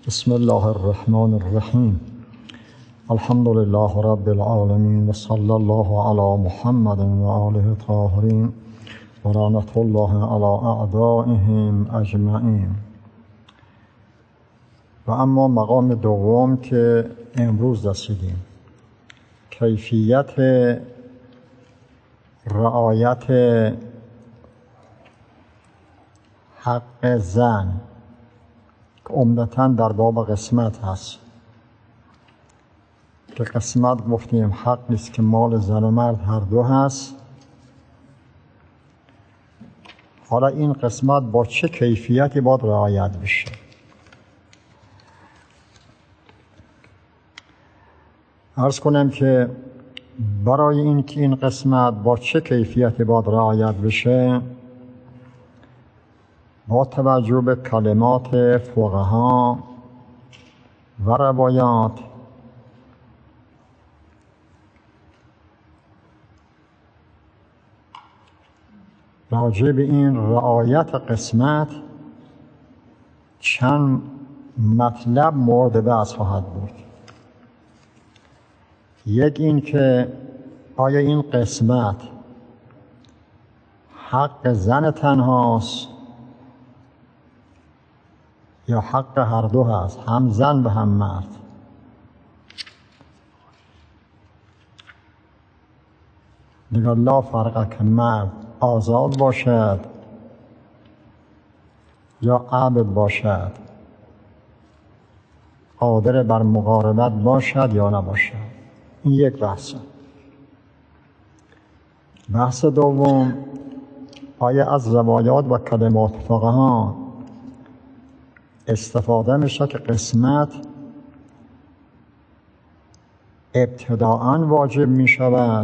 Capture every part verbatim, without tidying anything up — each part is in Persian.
بسم الله الرحمن الرحیم. الحمد لله رب العالمین و صلی الله علی محمد و آله الطاهرین و لعنت الله علی اعدائهم اجمعین. و اما مقام دوم که امروز رسیدیم، کیفیت رعایت حق زن که عمدتاً در باب قسمت هست، که قسمت گفتیم حق نیست که مال زن و مرد هر دو هست. حالا این قسمت با چه کیفیتی باید رعایت بشه؟ عرض کنم که برای این که این قسمت با چه کیفیتی باید رعایت بشه، با توجه به کلمات فقها و روایات راجع به این رعایت قسمت چند مطلب مورد بحث خواهد بود. یک این که آیا این قسمت حق زن تنهاست یا حق هر دو هست، هم زن و هم مرد. دیگر لا فرق که مرد آزاد باشد یا عبد باشد، قادر بر مقاربت باشد یا نباشد. این یک بحثه. بحث دوم، آیا از روایات و کلمات فقها استفاده میشه که قسمت ابتداءً واجب می شود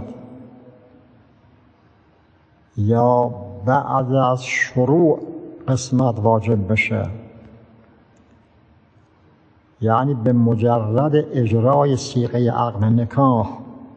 یا بعد از شروع قسمت واجب بشه؟ یعنی به مجرد اجرای صیغه عقد نکاح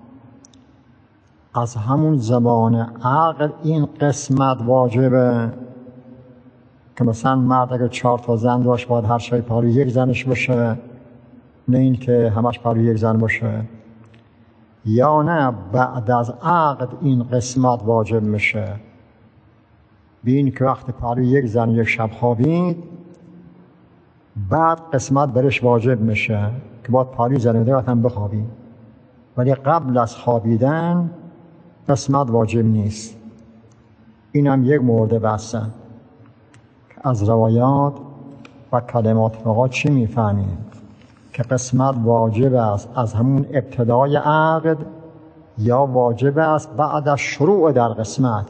از همون زمان عقد این قسمت واجبه که مثلا مرد اگر چهار تا زن داشت باید هر شب پاره یک زنش باشه، نه این که همش پاره یک زن باشه، یا نه بعد از عقد این قسمت واجب میشه، بین که وقت پاره یک زن یک شب خوابید بعد قسمت برش واجب میشه که باید پاره زنده وقت هم بخوابید، ولی قبل از خوابیدن قسمت واجب نیست. این هم یک مورد بحثه. از روایات و کلمات فقها چی میفهمیم؟ که قسمت واجب است از همون ابتدای عقد یا واجب است بعد از شروع در قسمت.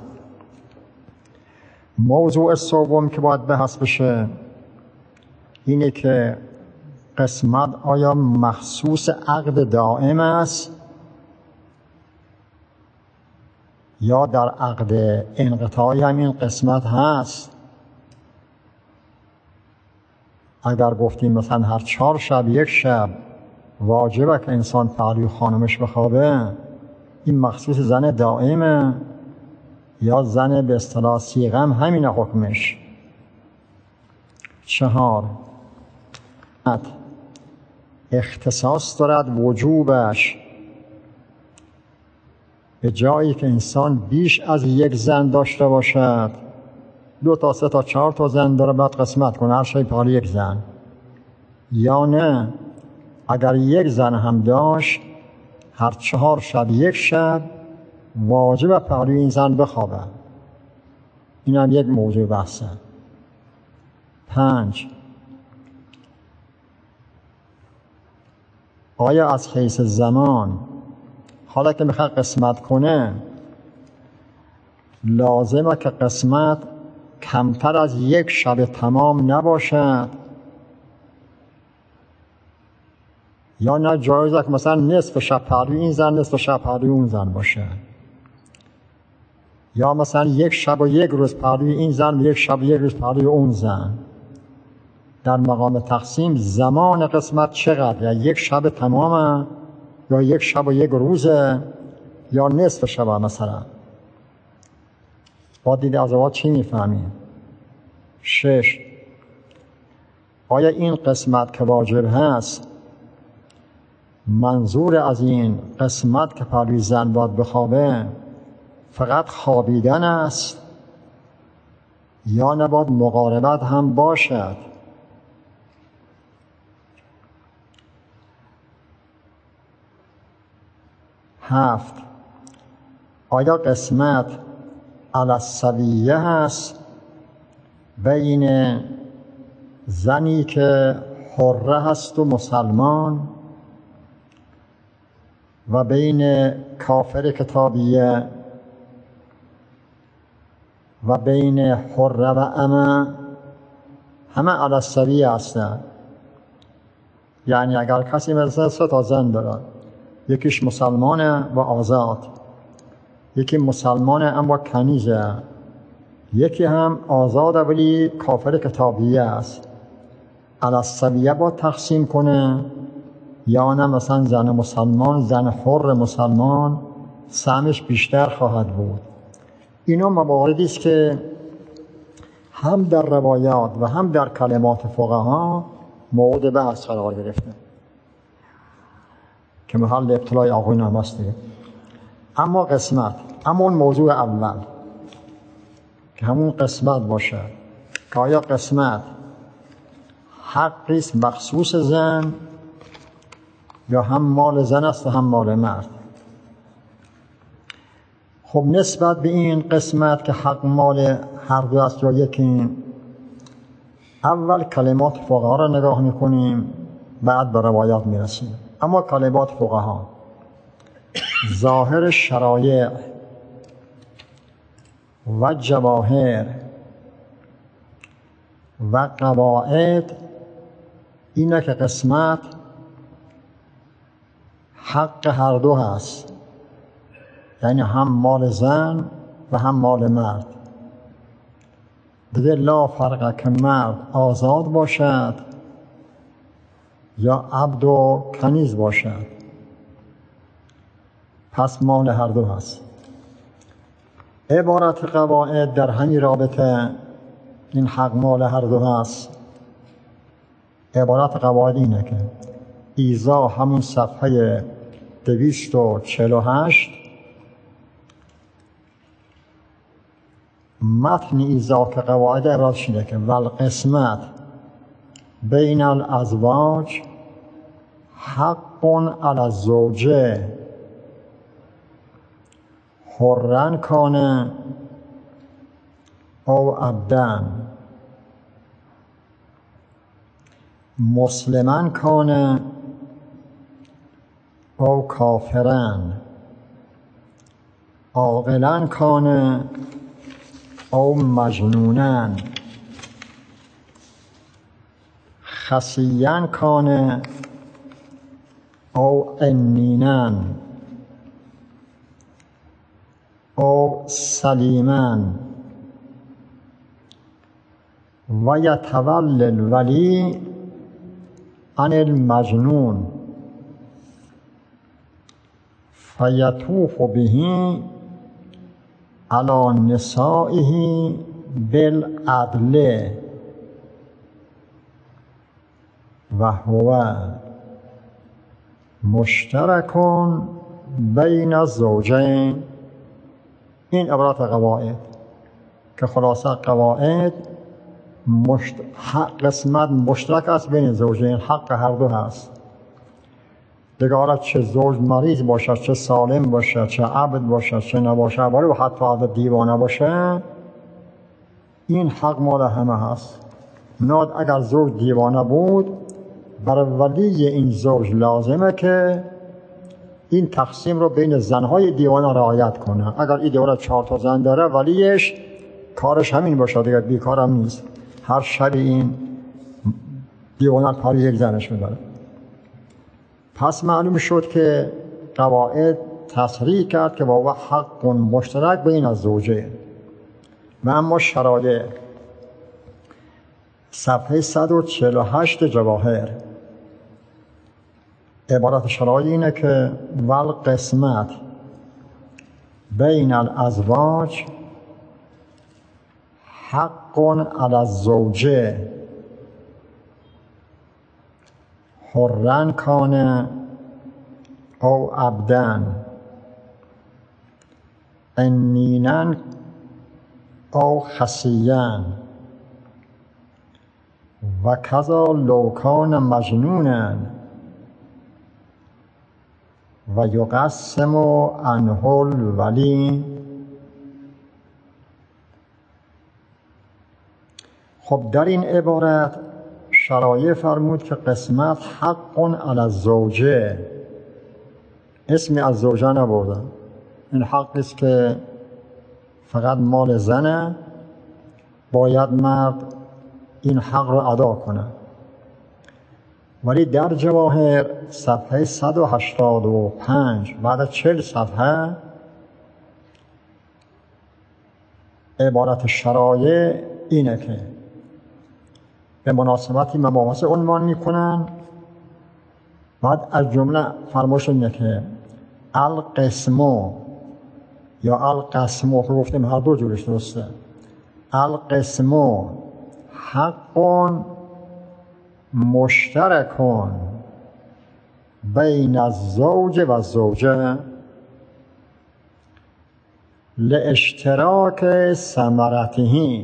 موضوع سوم که باید بحث بشه اینه که قسمت آیا مخصوص عقد دائم است یا در عقد انقطاعی همین قسمت هست؟ اگر گفتیم مثلا هر چهار شب یک شب واجبه که انسان پهلوی خانمش بخوابه، این مخصوص زن دائمه یا زن به اصطلاح صیغه هم همین حکمش؟ چهار، اختصاص دارد وجوبش به جایی که انسان بیش از یک زن داشته باشد، دو تا سه تا چهار تا زن داره بعد قسمت کنه هر شب پاره یک زن، یا نه اگر یک زن هم داشت هر چهار شب یک شب واجب پاره این زن بخوابه. این هم یک موضوع بحثه. پنج، آیا از حیث زمان حالا که میخواد قسمت کنه لازمه که قسمت کمتر از یک شب تمام نباشد یا نه جایزه که مثلا نصف شب پهلوی این زن نصف شب پهلوی اون زن باشه، یا مثلا یک شب و یک روز پهلوی این زن و یک شب و یک روز پهلوی اون زن. در مقام تقسیم زمان قسمت چقدر؟ یا یک شب تمامه یا یک شب و یک روزه یا نصف شب مثلا؟ با دید از آقا چی میفهمیم؟ شش، آیا این قسمت که واجب هست منظور از این قسمت که پروی زن باید بخوابه فقط خوابیدن است یا نباید مقاربت هم باشد؟ هفت، آیا قسمت علی السویه هست بین زنی که حره هست و مسلمان و بین کافر کتابیه و بین حره و امه؟ همه علی السویه هستند. یعنی اگر کسی مثلا سه تا زن دارد، یکیش مسلمانه و آزاد، یکی مسلمانه اما کنیزه، یکی هم آزاده ولی کافر کتابیه است، علی السویه با تقسیم کنه یا نه مثلا زن مسلمان، زن حر مسلمان سهمش بیشتر خواهد بود؟ اینا مواردی است که هم در روایات و هم در کلمات فقها مورد بحث قرار گرفته که محل ابتلای آقایون هم هست دیگه. اما قسمت، اما اون موضوع اول که همون قسمت باشه که آیا قسمت حقی است مخصوص زن یا هم مال زن است و هم مال مرد؟ خب نسبت به این قسمت که حق مال هر دو است یا یکی، اول کلمات فقها را نگاه میکنیم بعد به روایات میرسیم. اما کلمات فقها، ظاهر شرایع و جواهر و قواعد اینه که قسمت حق هر دو هست، یعنی هم مال زن و هم مال مرد. دیگه لا فرق که مرد آزاد باشد یا عبد و کنیز باشد، پس مال هر دو هست. عبارت قواعد در همین رابطه این حق مال هر دو هست. عبارت قواعد اینه که ایزا همون صفحه دویست و چهل و هشت متن ایزا که قواعد عبارت شده که والقسمت بین الازواج حق علی الزوجه حرن کانه او عبدن مسلمن کانه او کافرن عاقلن کانه او مجنونن خسیان کانه او عنینن او سلیمن و یتولی الولی عن المجنون فیطوف به علی نسائه بالعدل و هو مشترک بین الزوجین. این عبارت قواعد که خلاصه قواعد مشت... قسمت مشترک است بین زوجین، حق هر دو هست. دیگه چه زوج مریض باشه، چه سالم باشه، چه عبد باشه، چه نباشه، و حتی عبد دیوانه باشه، این حق مال همه هست. ناد اگر زوج دیوانه بود، برای ولی این زوج لازمه که این تقسیم رو بین زنهای دیوانه رعایت کنه. اگر این دیوانه چهار تا زن داره، ولیش کارش همین باشه، دیگه بیکار هم نیست، هر شب این دیوانه کار یک زنش میداره. پس معلوم شد که قواعد تصریح کرد که با حق مشترک بین الزوجین. و اما شرایع، صفحه صد و چهل و هشت جواهر، عبارت شرایع اینه که والقسمت بین الازواج حق علی الزوجه حرن کانه او عبدن انینن او خسیان و کذا لو کان مجنونن و یقسم عنه الولی. خب در این عبارت شرایع فرمود که قسمت حق علی الزوجه، اسمی از زوجه نبردن. این حق است که فقط مال زنه، باید مرد این حق رو ادا کنه. ولی در جواهر صفحه صد و هشتاد و پنج بعد از چهل صفحه عبارت شرایع اینه که به مناسبتی مباحث عنوان میکنن. بعد از جمله فرمایش اینه که القسمو یا القسمو که گفتیم هر دو جورش درسته. القسمو حق مشترکون بین الزوج و الزوجه لاشتراک ثمرته.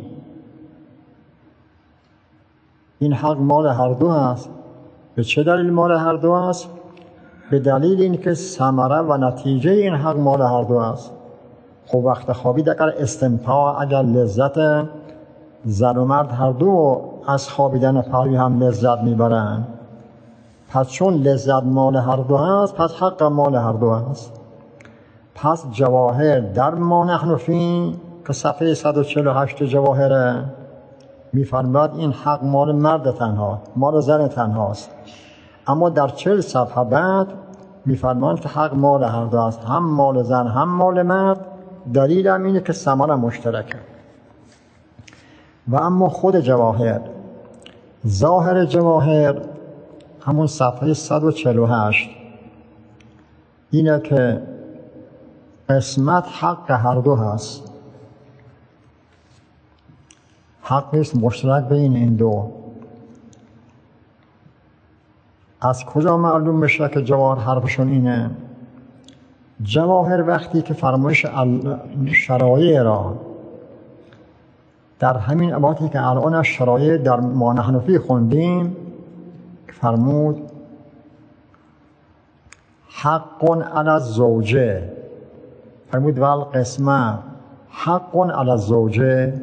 این حق مال هر دو است. به چه دلیل مال هر دو است؟ به دلیل اینکه ثمره و نتیجه این حق مال هر دو است. خب وقت خوابید اگر استمتاع، اگر لذت، زن و مرد هر دو از خوابیدن پروی هم لذت میبرن. پس چون لذت مال هر دو هست، پس حق مال هر دو هست. پس جواهر در ما نحن فی که صفحه صد و چهل و هشت جواهره میفرماید این حق مال مرد تنها، مال زن تنهاست. اما در چهل صفحه بعد میفرماید که حق مال هر دو است، هم مال زن هم مال مرد. دلیل هم اینه که ثمره مشترکه. و اما خود جواهر، ظاهر جواهر همون صفحه صد و چهل و هشت اینه که قسمت حق هر دو هست. حق نیست مشترک بین این دو. از کجا معلوم میشه که جواهر حرفشون اینه؟ جواهر وقتی که فرمایش شرایع را در همین عبارتی که الان شرایع در ما نحن فی خوندیم فرمود حق علی الزوجه، فرمود والقسمه حق علی الزوجه.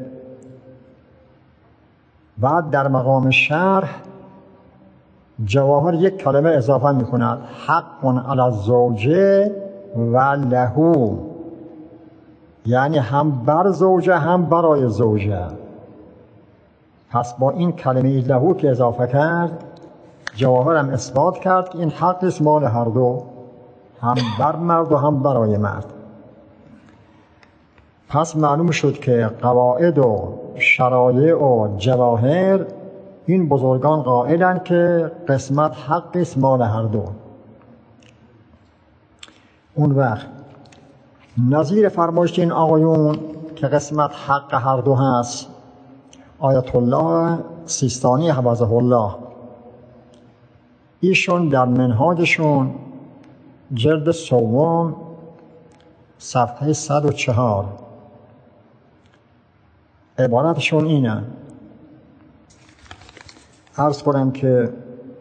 بعد در مقام شرح جواهر یک کلمه اضافه میکند، حق علی الزوجه و لهو، یعنی هم بر زوجه هم برای زوجه. پس با این کلمه لهو که اضافه کرد، جواهر هم اثبات کرد که این حق است مال هر دو، هم بر مرد و هم برای مرد. پس معلوم شد که قواعد و شرایع و جواهر این بزرگان قائلند که قسمت حق است مال هر دو. اون وقت نظیر فرمایش این آقایون که قسمت حق هر دو هست، آیت الله سیستانی حفظه الله، ایشون در منهاجشون جلد سوم صفحه صد و چهار عبارتشون اینه. عرض کنم که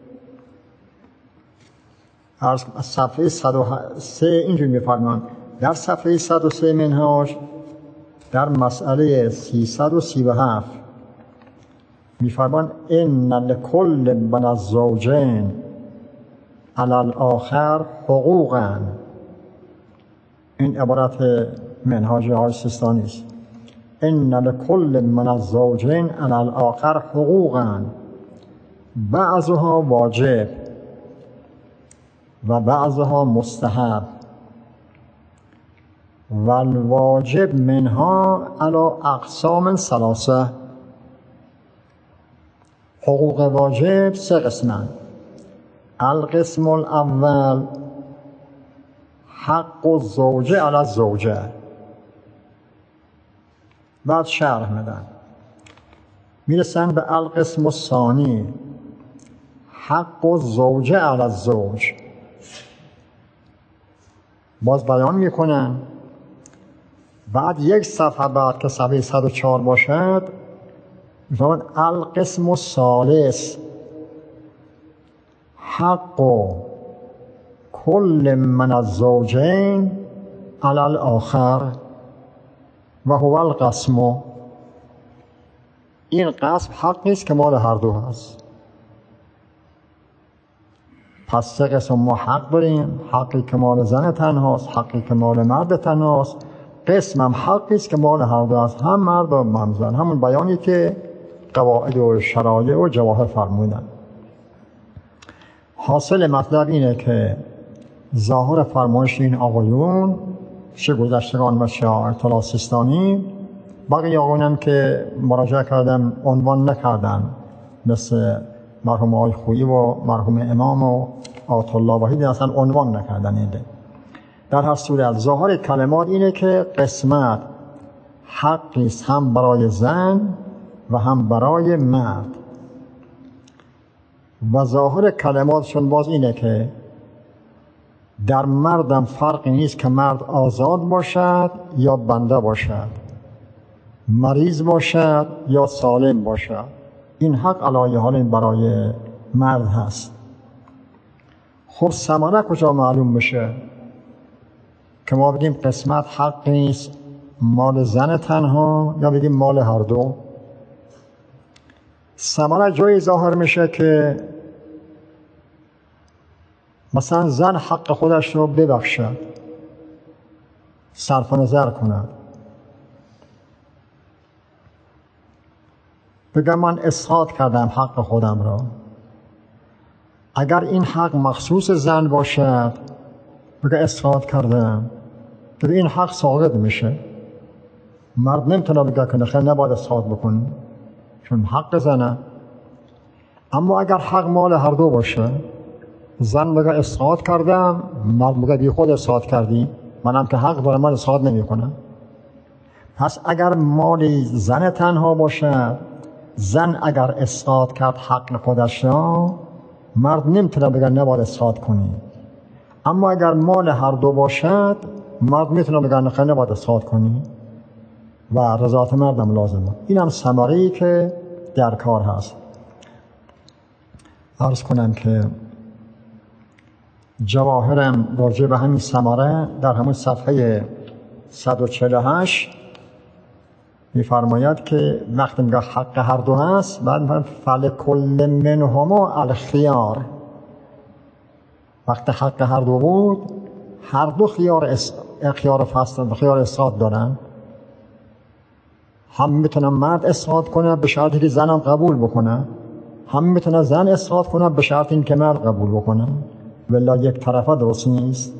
عرض صفحه صد و سه اینجوری می‌فرمان. در صفحه صد و سه منهاج در مسئله سیصد و سی و هفت می‌فرمان ان لکل من الزوجین علی الاخر حقوقا. این عبارت منهاج آقای سیستانی است. ان لکل من الزوجین علی الاخر حقوقا بعضها واجب و بعضها مستحب و الواجب منها علی اقسام ثلاثه. حقوق واجب سه قسمند. القسم الاول حق الزوجه علی الزوجه. بعد شرح میدن، میرسن به القسم الثانی حق الزوجه علی الزوج. باز بیان میکنن بعد یک صفحه بعد که صفحه صد و چهار باشد میفرماید القسم الثالث حق کل من الزوجین علی الاخر و هو القسم. این قسم حقی است که مال هر دو هست. پس سه قسم ما حق داریم، حقی که مال زن تنهاست، حقی که مال مرد تنهاست، قسم هم حقی است که مال هر دو هست، هم مرد و هم زن. همون بیانی که قواعد و شرایع و جواهر فرمودن. حاصل مطلب اینه که ظاهر فرمایش این آقایون چه گذشتگان و چه اطلاع سیستانی، بقیه آقایون هم که مراجعه کردم عنوان نکردن، مثل مرحوم آقای خویی و مرحوم امام و آیت الله وحید اصلا عنوان نکردن. اینه در هر صورت ظاهر کلمات اینه که قسمت حقی است هم برای زن و هم برای مرد. و ظاهر کلماتشون باز اینه که در مردم فرقی نیست که مرد آزاد باشد یا بنده باشد، مریض باشد یا سالم باشد. این حق علی حال برای مرد هست. خب ثمره کجا معلوم بشه که ما بگیم قسمت حق نیست مال زن تنها یا بگیم مال هر دو؟ ثمره جایی ظاهر میشه که مثلا زن حق خودش رو ببخشد، صرف نظر کند، بگم من اسقاط کردم حق خودم را. اگر این حق مخصوص زن باشد بگه اسقاط کردم، بگه این حق ساقط میشه. مرد نمیتونه بگه که نخیر نباید اسقاط بکنی چون حق زنه. اما اگر حق مال هر دو باشه، زن بگه اسقاط کردم، مرد بگه بی خود اسقاط کردی، منم که حق دارم من اسقاط نمی کنم. پس اگر مال زن تنها باشه، زن اگر اسقاط کرد حق خودش را، مرد نمیتونه بگه نباید اسقاط کنی. اما اگر مال هر دو باشد، مرد میتونه بگه نخیر نباید اسقاط کنی و رضایت مردم لازمه. این هم ثمره‌ای که در کار هست. عرض کنم که جواهرم راجع به همین ثمره در همون صفحه صد و چهل و هشت می‌فرماید که وقتی میگه حق هر دو هست، بعد می‌فرماید فلکل منهما الخیار. وقتی حق هر دو بود، هر دو خیار اس... خیار فصل خیار اسقاط دارن. هم میتونن مرد اسقاط کنه به شرطی که زنم قبول بکنه، هم میتونه زن اسقاط کنه به شرط این که مرد قبول بکنه، ولی یک طرفه درست نیست.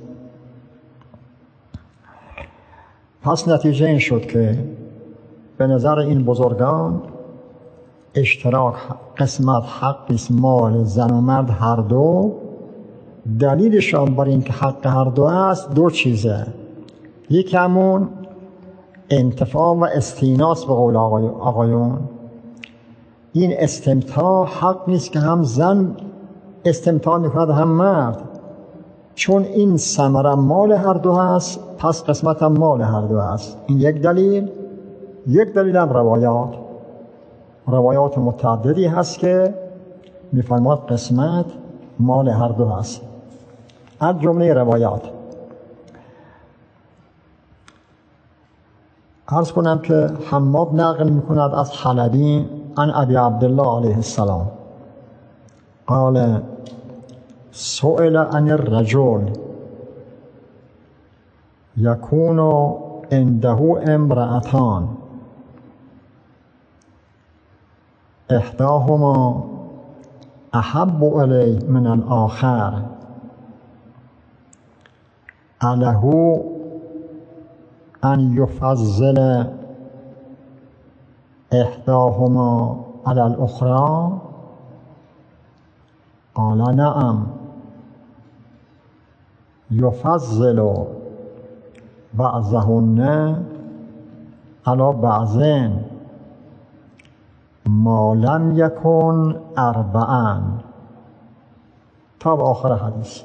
پس نتیجه این شد که به نظر این بزرگان اشتراک قسمت حقی است مال زن و مرد هر دو. دلیلشان بر این که حق هر دو است دو چیزه. یک همون انتفاع و استیناس به قول آقایون. این استمتاع حق نیست که هم زن استمتاع میکند هم مرد، چون این ثمره مال هر دو هست، پس قسمت هم مال هر دو هست. این یک دلیل. یک دلیل هم روایات روایات متعددی هست که میفرماد قسمت مال هر دو هست. از جمله روایات عرض کنم که حماد نقل میکند از حلبی عن ابی عبدالله علیه السلام قال سئل عن الرجل یکون عنده امرأتان احداهما احب الیه من الاخر اله ان یفضل احداهما علی الاخرى قال نعم یفضل بعضهن علی بعضین ما لم یکن اربعا تا به آخر حدیث.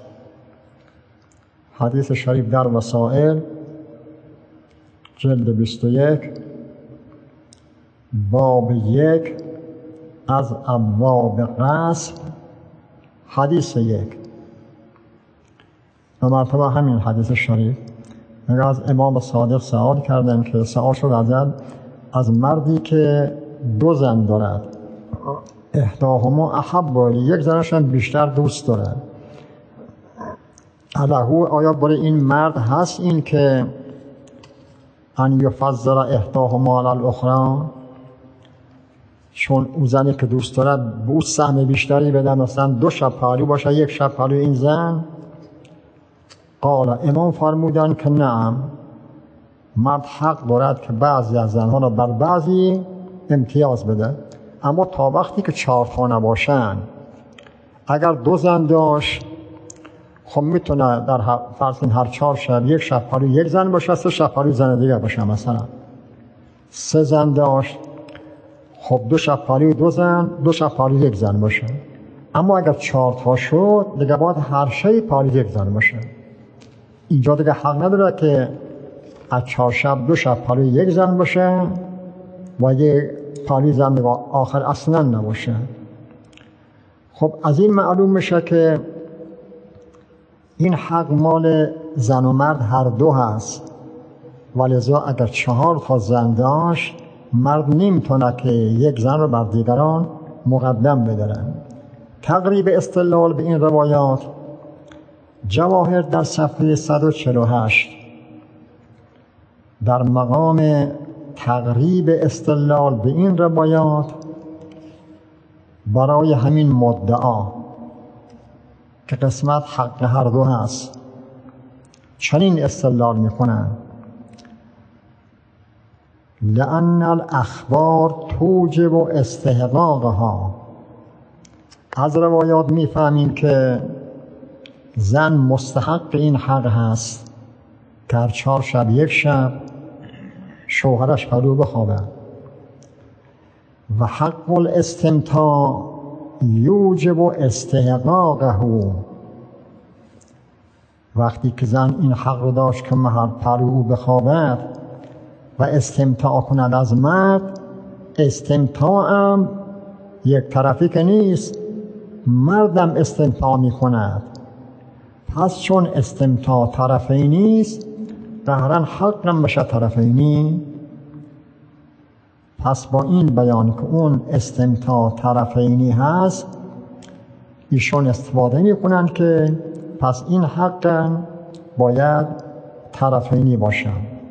حدیث شریف در وسائل جلد بیست و یک باب یک از ابواب قصب حدیث یک. و مرتبه همین حدیث شریف میگه از امام صادق سوال کردن که سوال شد ازد از مردی که دو زن دارد، احداهما احب الی، یک زنش هم بیشتر دوست دارد، الهو آیا برای این مرد هست این که ان یفضل احداهما علی الاخری، چون اون زنی که دوست دارد به او سهم بیشتری بده، مثلا دو شب پهلو باشه یک شب پهلو این زن؟ قال، امام فرمودن که نعم، مرد حق دارد که بعضی از زنها را بر بعضی امتیاز بده، اما تا وقتی که چهار تا نباشن. اگر دو زن داشت خب میتونه در فرض کن هر چهار شب یک شب پهلو یک زن باشه، سه شب پهلو زن دیگه باشه. مثلا سه زن داشت، خب دو شب پهلو دو زن، دو شب پهلو یک زن باشه. اما اگر چهار تا شد دیگه باید هر شب پهلو یک زن باشه. اینجا دیگه حق نداره که از چهار شب دو شب پهلو یک زن باشه و یک پهلو زن دیگه آخر اصلا نباشه. خب از این معلوم میشه که این حق مال زن و مرد هر دو هست، ولذا اگر چهار تا زن داشت مرد نمیتونه که یک زن رو بر دیگران مقدم بداره. تقریب استدلال به این روایات جواهر در صفحه صد و چهل و هشت در مقام تقریب استدلال به این روایات برای همین مدعا که قسمت حق هر دو هست چنین استدلال میکنن: لأن الاخبار توجب استحقاقها. از روایات میفهمیم که زن مستحق این حق هست که هر چهار شب یک شب شوهرش پهلو بخوابه. و حق الاستمتاع یوجب استحقاقه. وقتی که زن این حق رو داشت که هر پهلو بخوابد و استمتاع کند از مرد، استمتاع هم یک طرفی که نیست، مردم استمتاع می کند. پس چون استمتاع طرفی نیست قهرن حق هم بشه طرفینی. پس با این بیان که اون استمتاع طرفینی هست ایشون استفاده می کنند که پس این حق باید طرفینی باشه.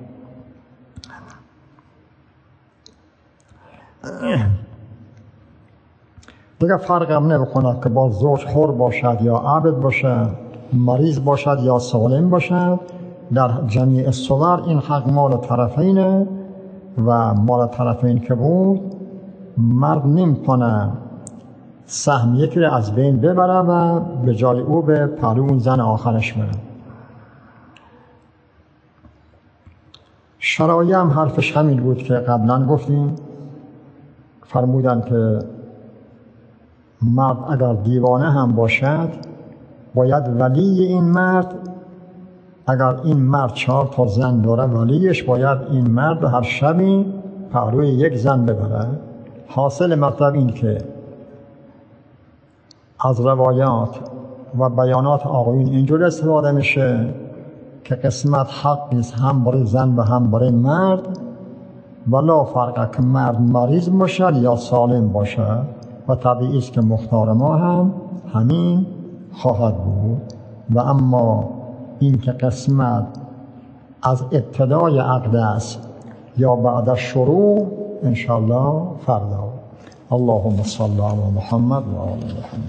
دیگه فرق هم نمی‌کند که با زوج حر باشد یا عبد باشد، مریض باشد یا سالم باشد، در جمیع صور این حق مال طرفینه و مال طرفین که بود مرد نمی‌تونه سهم یکی رو از بین ببره و به جای او به پهلو اون زن آخرش بره. شرایع هم حرفش همین بود که قبلا گفتیم. فرمودن که مرد اگر دیوانه هم باشد باید ولی این مرد، اگر این مرد چهار تا زن داره ولیش باید این مرد هر شبی پهلوی یک زن ببره. حاصل مطلب این که از روایات و بیانات آقایون اینجور استفاده میشه که قسمت حق نیست هم برای زن و هم برای مرد، ولا فرقه که مرد مریض باشد یا سالم باشد و طبیعی است که مختار ما هم همین خواهد بود. و اما این که قسمت از ابتدای عقد است یا بعد از شروع انشاءالله فردا. اللهم صل علی محمد و آل محمد.